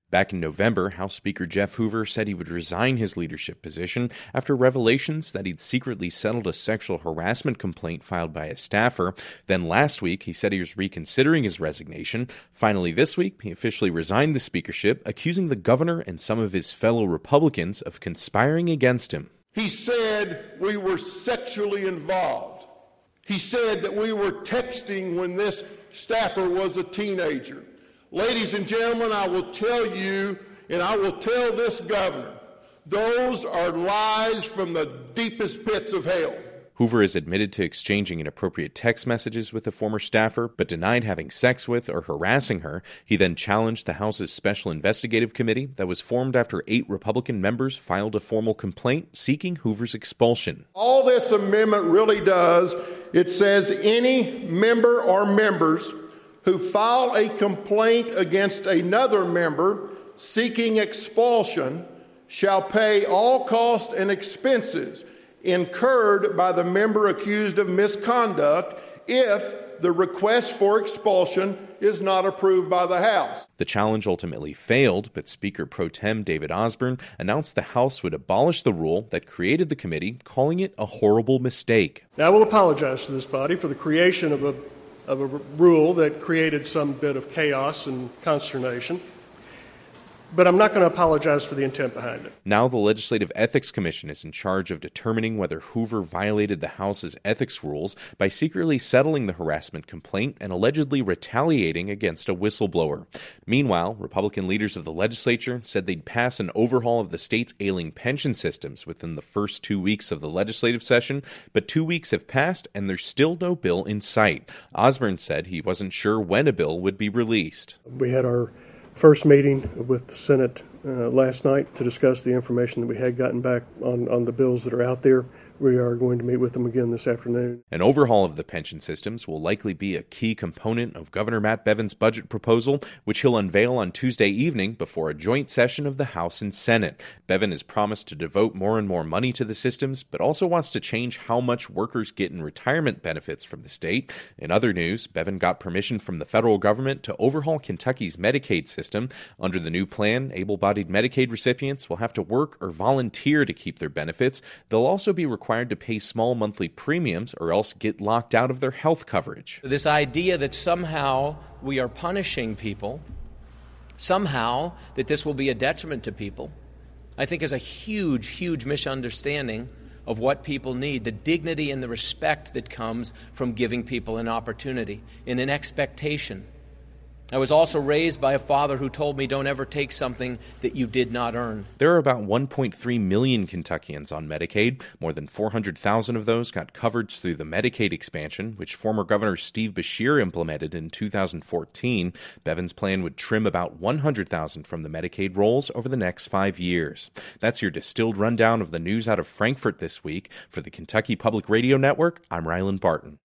Back in November, House Speaker Jeff Hoover said he would resign his leadership position after revelations that he'd secretly settled a sexual harassment complaint filed by a staffer. Then last week, he said he was reconsidering his resignation. Finally this week, he officially resigned the speakership, accusing the governor and some of his fellow Republicans of conspiring against him. He said we were sexually involved. He said that we were texting when this staffer was a teenager. Ladies and gentlemen, I will tell you, and I will tell this governor, those are lies from the deepest pits of hell. Hoover has admitted to exchanging inappropriate text messages with a former staffer, but denied having sex with or harassing her. He then challenged the House's Special Investigative Committee that was formed after 8 Republican members filed a formal complaint seeking Hoover's expulsion. All this amendment really does, it says any member or members who file a complaint against another member seeking expulsion shall pay all costs and expenses incurred by the member accused of misconduct if the request for expulsion is not approved by the House. The challenge ultimately failed, but Speaker Pro Tem David Osborne announced the House would abolish the rule that created the committee, calling it a horrible mistake. Now, I will apologize to this body for the creation of a rule that created some bit of chaos and consternation. But I'm not going to apologize for the intent behind it. Now the Legislative Ethics Commission is in charge of determining whether Hoover violated the House's ethics rules by secretly settling the harassment complaint and allegedly retaliating against a whistleblower. Meanwhile, Republican leaders of the legislature said they'd pass an overhaul of the state's ailing pension systems within the first 2 weeks of the legislative session, but 2 weeks have passed and there's still no bill in sight. Osborne said he wasn't sure when a bill would be released. We had our first meeting with the Senate last night to discuss the information that we had gotten back on the bills that are out there. We are going to meet with them again this afternoon. An overhaul of the pension systems will likely be a key component of Governor Matt Bevin's budget proposal, which he'll unveil on Tuesday evening before a joint session of the House and Senate. Bevin has promised to devote more and more money to the systems, but also wants to change how much workers get in retirement benefits from the state. In other news, Bevin got permission from the federal government to overhaul Kentucky's Medicaid system. Under the new plan, able-bodied Medicaid recipients will have to work or volunteer to keep their benefits. They'll also be required to pay small monthly premiums or else get locked out of their health coverage. This idea that somehow we are punishing people, somehow that this will be a detriment to people, I think is a huge, huge misunderstanding of what people need, the dignity and the respect that comes from giving people an opportunity and an expectation. I was also raised by a father who told me, don't ever take something that you did not earn. There are about 1.3 million Kentuckians on Medicaid. More than 400,000 of those got coverage through the Medicaid expansion, which former Governor Steve Beshear implemented in 2014. Bevin's plan would trim about 100,000 from the Medicaid rolls over the next 5 years. That's your distilled rundown of the news out of Frankfort this week. For the Kentucky Public Radio Network, I'm Ryland Barton.